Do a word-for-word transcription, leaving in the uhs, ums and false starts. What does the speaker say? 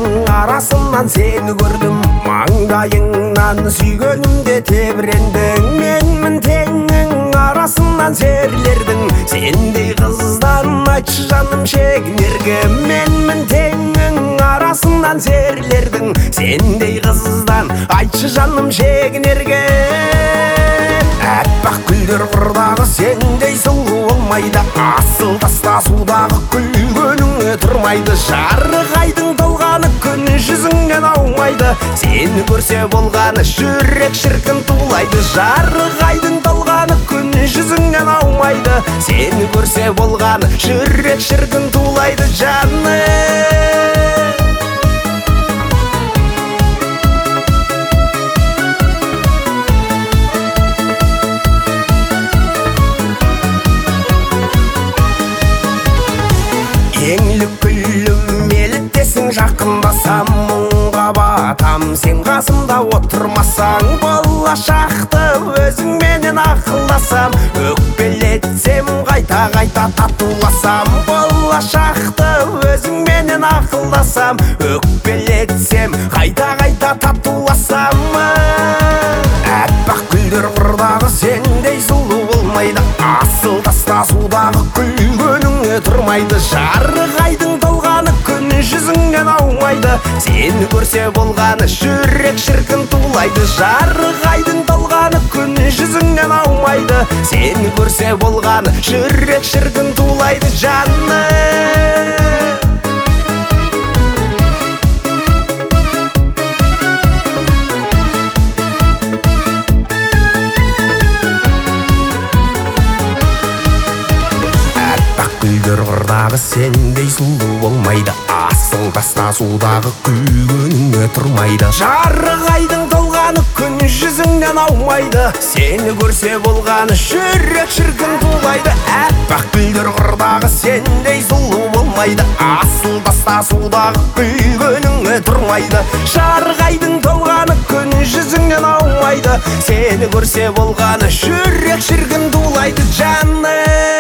арасынан сені көрдім. Маңдайыңнан сүйгенімде тебірендің. Менмін теңің арасынан серлердің. Сендей қыздан айтшы жаным шегінерге. Менмін теңің арасынан серлердің. Сендей қыздан айтшы жаным шегінерге. Әппақ гүлдер қырдағы сендей сұлу болмайды. Асыл таста судағы күлгеніңе тұрмайды. Жарық айдың толғаны күн жүзіңнен аумайды. Сені көрсе болғаны жүрек шіркін тулайды. Жарық айдың толғаны күн жүзіңнен аумайды. Сені көрсе болғаны жүрек шіркін тулайды жаны. Еңлік күлім еліктесің, жақындасам мұңға батам. Сен қасымда отырмасаң, болашақты өзіңменен ақылдасам. Өкпелетсем қайта-қайта татуласам. Болашақты өзіңменен ақылдасам. Өкпелетсем қайта-қайта татуласам. Әппақ гүлдер қырдағы сендей сұлу болмайды. Асыл таста судағы күлгеніңе тұрмайды. Жарық айдың толғаны күн жүзіңнен аумайды. Сені көрсе болғаны жүрек шіркін тулайды. Жарық айдың толғаны күн жүзіңнен аумайды. Сені көрсе болғаны жүрек шіркін тулайды жаны. Гүлдер қырдағы сендей сұлу болмайды. Асыл таста судағы күлгеніңе тұрмайды. Жарық айдың толғаны күн жүзіңнен аумайды. Сені көрсе болғаны жүрек шіркін тулайды. Әппақ гүлдер қырдағы сендей сұлу болмайды. Асыл таста судағы күлгеніңе тұрмайды. Жарық айдың толғаны күн жүзіңнен аумайды. Сені көрсе болғаны жүрек шіркін тулайды жаны.